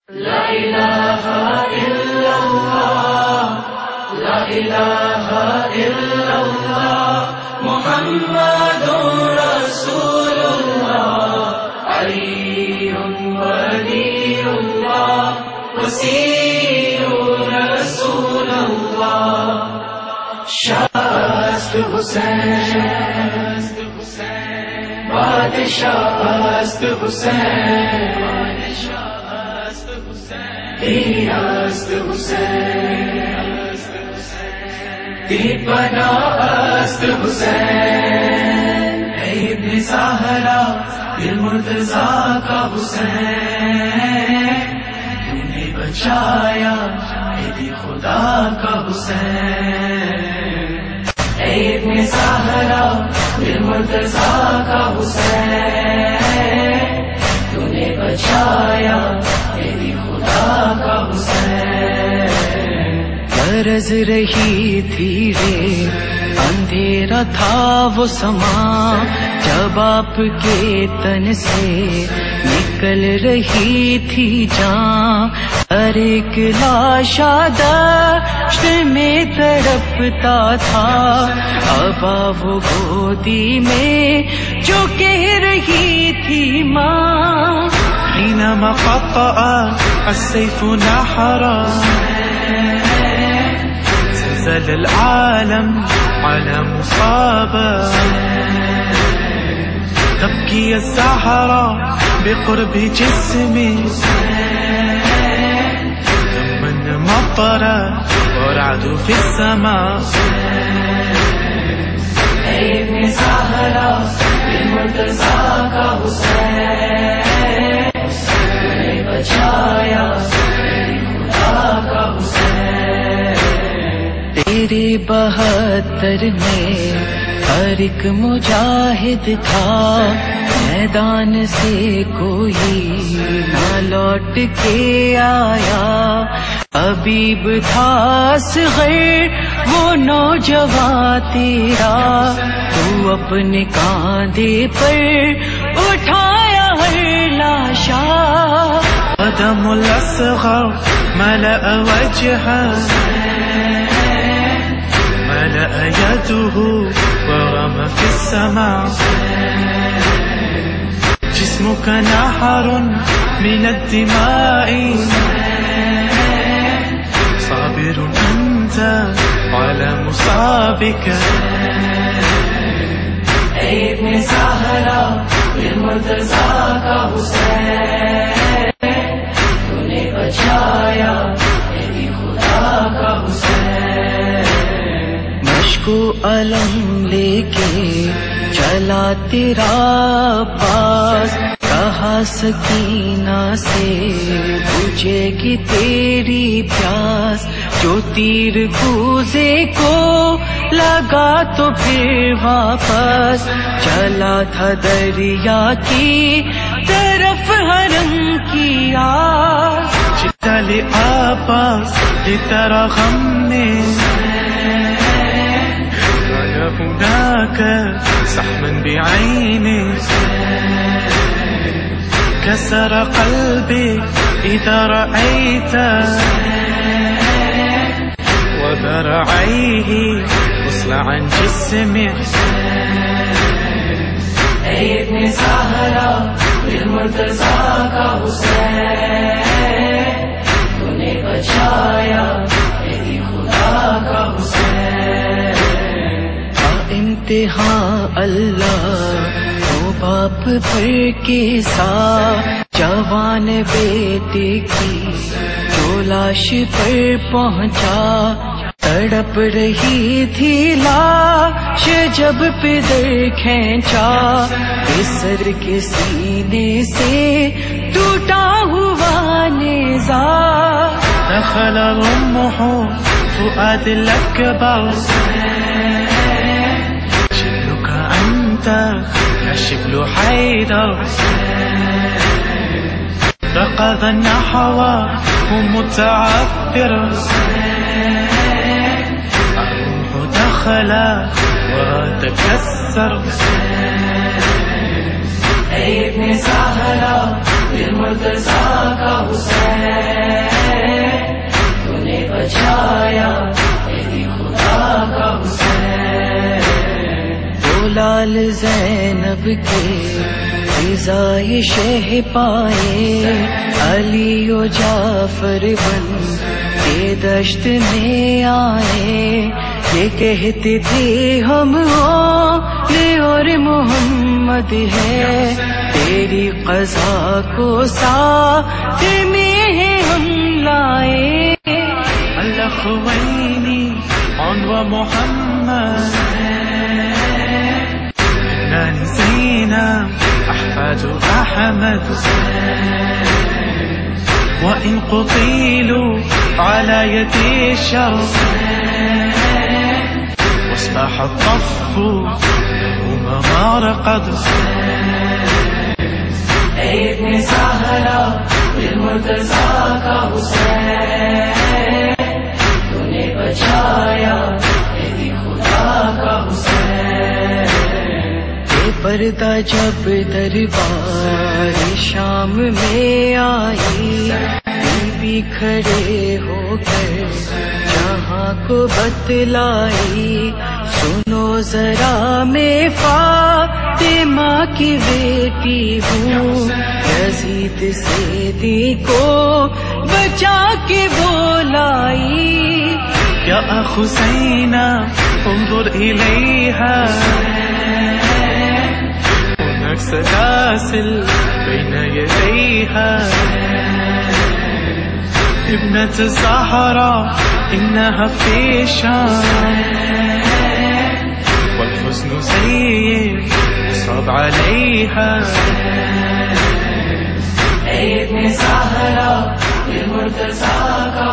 لا الہ الا اللہ، لا الہ الا اللہ، محمد رسول اللہ، علی ولی اللہ، وسیع رسول اللہ، شاست حسین، بادشاہ است حسین، دی است حسین، دی پناہ است حسین، اے ابن زہرا دل مرتضیٰ کا حسین، تو نے بچایا اے دی خدا کا حسین، اے ابن زہرا دل مرتضیٰ کا حسین، تو نے بچایا اے دی خدا کا حسین۔ غرض رہی تھی رے اندھیرا تھا وہ سما، جب آپ کے تن سے نکل رہی تھی جان، ہر ایک لاشا دشت میں تڑپتا تھا، ابا وہ گودی میں جو کہہ رہی تھی ماں، حينما قطع السيف نحرا زلزل العالم على مصابة، تبكي الزهرة بقرب جسمي، ثم مطر ورعد في السماء، اے ابن زہرا دل مرتضیٰ کا حسین، نے بچایا تیری خدا کا حسین۔ تیرے 72 میں ہر ایک مجاہد تھا، میدان سے کوئی نہ لوٹ کے آیا، حبیب تھا اصغر وہ نوجوان تیرا، تو اپنے کاندھے پر اٹھایا ہر لاشا، قدم الأصغر ملأ وجهه، ملأ يده ورمى في السماء، جسمك نهر من الدماء، صابر أنت على مصابك، اے ابن زہرا دل مرتضیٰ کا حسین، تو نے بچایا تیری خدا کا حسین۔ مشک و علم لے کے چلا تیرا پاس، کہا سکینہ سے بجھے گی تیری پیاس، جو تیر کوزے کو لگا تو پھر واپس چلا تھا دریا کی طرف حرم کی آس، جئت لآباس لترى غمي، رأى هناك سحما بعيني، كسر قلبي إذا رأيت وذرعيه مصلعا جسمي، اے ابن زہرا دل مرتضیٰ کا حسین، تو نے بچایا تیری خدا کا حسین۔ امتحان اللہ وہ باپ پر کے ساتھ، جوان بیٹے کی جو لاش پر پہنچا، تڑپ رہی تھی لاش جب پدر کھینچا، سر کے سینے سے ٹوٹا ہوا نیزہ، دخل رمح فؤاد الأكبر، شبلك أنت يا شبل حيدر، ركض نحوه متعثر، الروح دخل وتكسر، اے ابن زہرا دل مرتضیٰ کا حسین، تو نے بچایا تیری خدا کا حسین۔ وہ لال زینب کے رضائے شہ پائے، علی و جعفر بن کے دشت میں آئے، یہ کہتے تھے ہم اور محمد ہے، تیری قضا کو ساتھ میں ہم لائے۔ الأخوين عنوى محمد نان زينب أحفاد أحمد، وإن قتلوا على يد الشر واصبح الطف لهم مرقد۔ اے ابن زہرا دل مرتضیٰ کا حسین، تو نے بچایا تیری خدا کا حسین۔ یہ پردہ جب دربار شام میں آئی، بی کھڑے ہو کر جہاں کو بتلائی، سنو ذرا میں فاطمہ کی بیٹی ہوں، یزید سے دی کو بچا کے بولائی۔ يا حسين انظر إليها هناك سلاسل بين يديها، ابنة الزهراء إنها في الشام، والحزن سيف يصعب عليها۔ اے ابن زہرا دل مرتضیٰ کا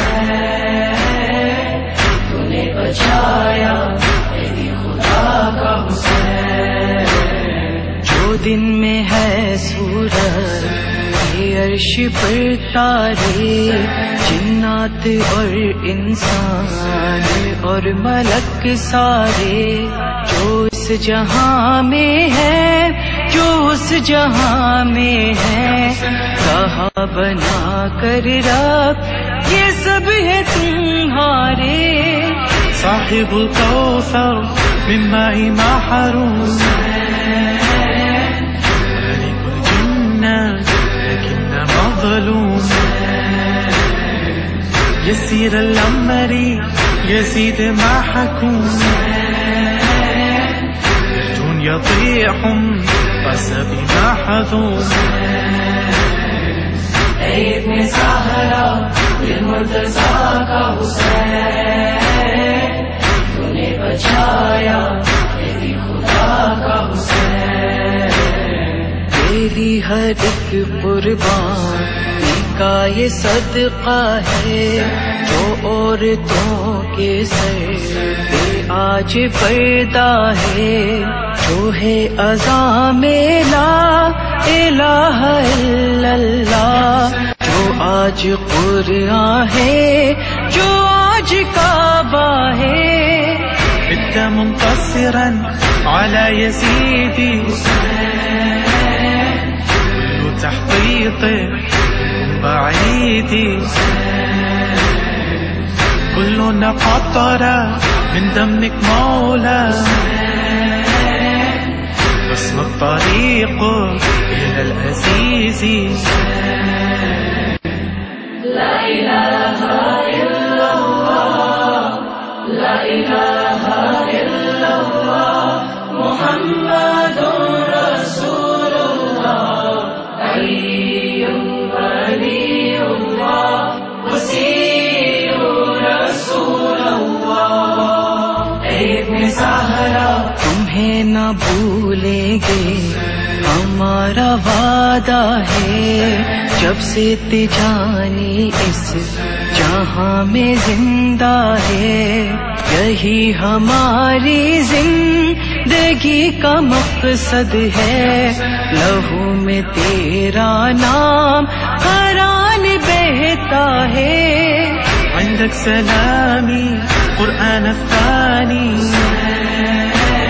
حسین، تو نے بچایا تیری خدا کا حسین۔ جو دن میں ہے سورج یہ عرش پر تارے، جنات اور انسان اور ملک سارے، جو اس جہاں میں ہے جو اس جہاں میں ہے، کہا بنا کر رب یہ سب ہے تمہارے۔ صاحب الكوثر من ماء محروم، مالك الجنة لكن مظلوم، يسير الأمر يزيد محكوم، يرجون يطيح فسبي محذوم۔ اے ابن زہرا دل مرتضیٰ کا حسین، تو نے بچایا تیری خدا کا حسین۔ تیری ہر ایک قربان کا یہ صدقہ ہے، جو عورتوں کے سر پہ آج پردہ ہے، جو ہے اذاں میں لا الہ الا اللہ، جو آج قرآن ہے، جو آج کعبہ ہے۔ بت منتصرا على يزيد، كل تحقيق بعيد، كلنا قطر من دمك مولا، باسم الطريق إلى العزيز۔ لا الہ الا اللہ، لا الہ الا اللہ، محمد رسول اللہ، علی ولی اللہ، وسیع رسول اللہ۔ اے ابن زہرا تمہیں نہ بھولیں گے ہمارا وعدہ ہے، جب سے تجانی اس جہاں میں زندہ ہے، یہی ہماری زندگی کا مقصد ہے، لہو میں تیرا نام قرآن بہتا ہے۔ عندك سلامي قرآن الثاني،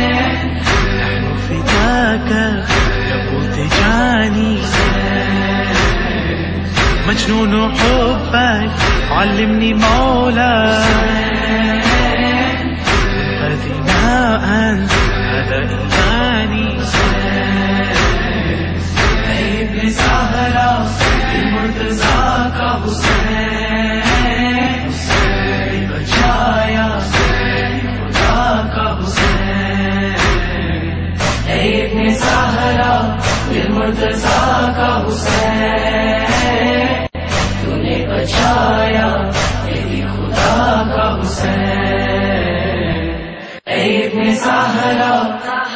نحن فداك يقول تجاني، مجنون حبك علمني مولاي هدينا أنت هذا إيماني ابن زہرا مرتضی کا حسین بچایا خدا کا حسین ابن زہرا مرتضی کا حسین تو نے بچایا تیری خدا کا حسین ابن زہرا